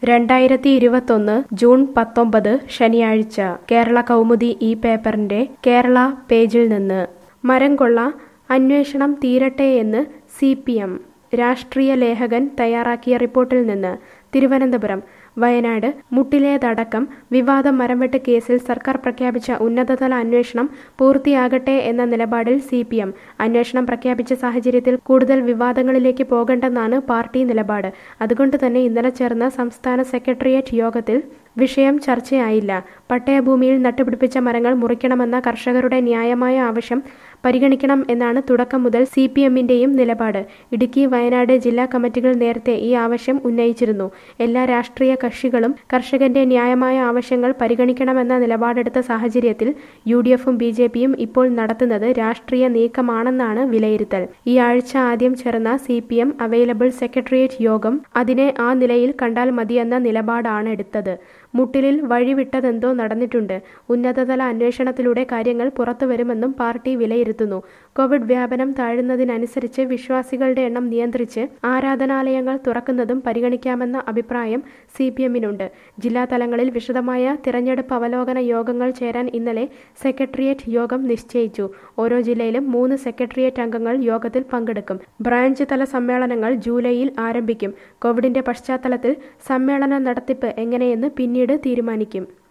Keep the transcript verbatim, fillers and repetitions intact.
രണ്ടായിരത്തി ഇരുപത്തൊന്ന് ജൂൺ പത്തൊമ്പത് ശനിയാഴ്ച കേരള കൗമുദി ഈ പേപ്പറിന്റെ കേരള പേജിൽ നിന്ന് മരം കൊള്ള അന്വേഷണം തീരട്ടെയെന്ന് സി പി എം രാഷ്ട്രീയ ലേഖകൻ തയ്യാറാക്കിയ റിപ്പോർട്ടിൽ നിന്ന് തിരുവനന്തപുരം വയനാട് മുട്ടിലേതടക്കം വിവാദ മരംവെട്ട് കേസിൽ സർക്കാർ പ്രഖ്യാപിച്ച ഉന്നതതല അന്വേഷണം പൂർത്തിയാകട്ടെ എന്ന നിലപാടിൽ സി പി എം അന്വേഷണം പ്രഖ്യാപിച്ച സാഹചര്യത്തിൽ കൂടുതൽ വിവാദങ്ങളിലേക്ക് പോകണ്ടെന്നാണ് പാർട്ടി നിലപാട്. അതുകൊണ്ട് തന്നെ ഇന്നലെ ചേർന്ന സംസ്ഥാന സെക്രട്ടേറിയറ്റ് യോഗത്തിൽ വിഷയം ചർച്ചയായില്ല. പട്ടയഭൂമിയിൽ നട്ടുപിടിപ്പിച്ച മരങ്ങൾ മുറിക്കണമെന്ന കർഷകരുടെ ന്യായമായ ആവശ്യം പരിഗണിക്കണം എന്നാണ് തുടക്കം മുതൽ സി പി എമ്മിന്റെയും നിലപാട്. ഇടുക്കി വയനാട് ജില്ലാ കമ്മിറ്റികൾ നേരത്തെ ഈ ആവശ്യം ഉന്നയിച്ചിരുന്നു. എല്ലാ രാഷ്ട്രീയ കക്ഷികളും കർഷകന്റെ ന്യായമായ ആവശ്യങ്ങൾ പരിഗണിക്കണമെന്ന നിലപാടെടുത്ത സാഹചര്യത്തിൽ യു ഡി എഫും ബി ജെ പിയും ഇപ്പോൾ നടത്തുന്നത് രാഷ്ട്രീയ നീക്കമാണെന്നാണ് വിലയിരുത്തൽ. ഈ ആഴ്ച ആദ്യം ചേർന്ന C P M available secretariat യോഗം അതിനെ ആ നിലയിൽ കണ്ടാൽ മതിയെന്ന നിലപാടാണ് എടുത്തത്. മുട്ടിലിൽ വഴിവിട്ടതെന്തോ നടന്നിട്ടുണ്ട്. ഉന്നതതല അന്വേഷണത്തിലൂടെ കാര്യങ്ങൾ പുറത്തുവരുമെന്നും പാർട്ടി വിലയിരുത്തുന്നു. കോവിഡ് വ്യാപനം താഴുന്നതിനനുസരിച്ച് വിശ്വാസികളുടെ എണ്ണം നിയന്ത്രിച്ച് ആരാധനാലയങ്ങൾ തുറക്കുന്നതും പരിഗണിക്കാമെന്ന അഭിപ്രായം സി പി എമ്മിനുണ്ട്. ജില്ലാ തലങ്ങളിൽ വിശദമായ തിരഞ്ഞെടുപ്പ് അവലോകന യോഗങ്ങൾ ചേരാൻ ഇന്നലെ സെക്രട്ടേറിയറ്റ് യോഗം നിശ്ചയിച്ചു. ഓരോ ജില്ലയിലും മൂന്ന് സെക്രട്ടേറിയറ്റ് അംഗങ്ങൾ യോഗത്തിൽ പങ്കെടുക്കും. ബ്രാഞ്ച് തല സമ്മേളനങ്ങൾ ജൂലൈയിൽ ആരംഭിക്കും. കോവിഡിന്റെ പശ്ചാത്തലത്തിൽ സമ്മേളന നടത്തിപ്പ് എങ്ങനെയെന്ന് പിന്നീട് തീരുമാനിക്കും.